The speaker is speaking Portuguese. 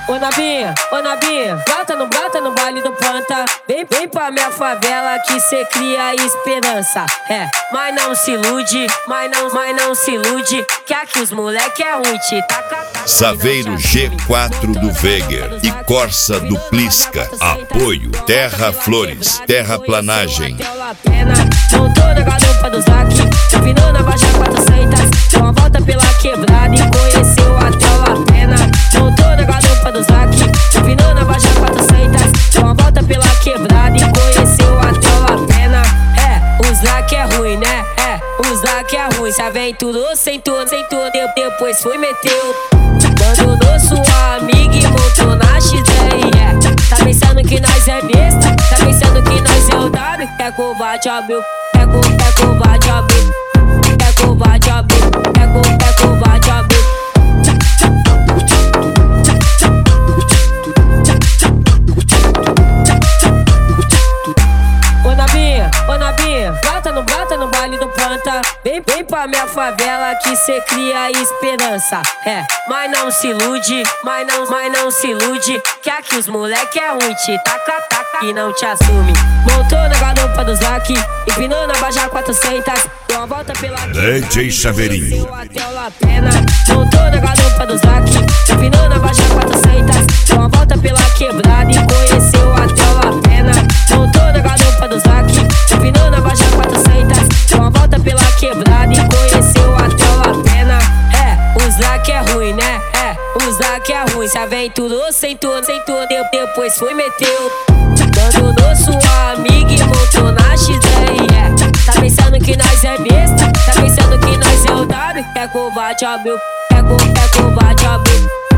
Ô Nabinha, brota no baile do planta. Vem pra minha favela que cê cria esperança. Mas não se ilude, mas não se ilude, que aqui os moleque é ruim, te taca. Saveiro G4 do Veger e Corsa do Plisca. Apoio Terra Flores, Terraplanagem. Montou na garupa do Zac, vindo na Baixa 400. Deu uma volta pela quebrada e conheceu até o La Pena. Montou na garupa do Zac, vindo na Baixa 400. Deu uma volta pela quebrada e conheceu até o La Pena. O Zac é ruim, né? O Zac é ruim. Se aventurou, sentou, depois foi meteu. Abandonou sua amiga e montou na XR. Tá pensando que nós é besta? Tá pensando que nós é otário? É covarde, ó, meu. É covarde, ó, meu. É covarde, ó, meu. É covarde, ó, meu. Ô Nabinha, brota no baile do planta. Vem pra minha favela que cê cria esperança. Mas não se ilude, mas não se ilude, que aqui os moleque é ruim, te taca e não te assume. Montou na garupa do Zac, empinou na Baixa 400. Deu uma volta pela DJ Saveirinho. Até o La Pena. Montou na garupa do Zac, empinou na Baixa 400. Deu uma volta pela quebrada e conheceu até o La Pena. Montou na garupa do Zac, empinou na Baixa 400. Deu uma volta pela quebrada e conheceu até o La Pena. O Zac é ruim, né? O Zac é ruim. Se aventurou, sentou, depois foi meteu. Abandonou sua amiga e montou na XR. Tá pensando que nós é besta? Tá pensando que nós é otário? É covarde, ó, meu. É covarde, ó, meu.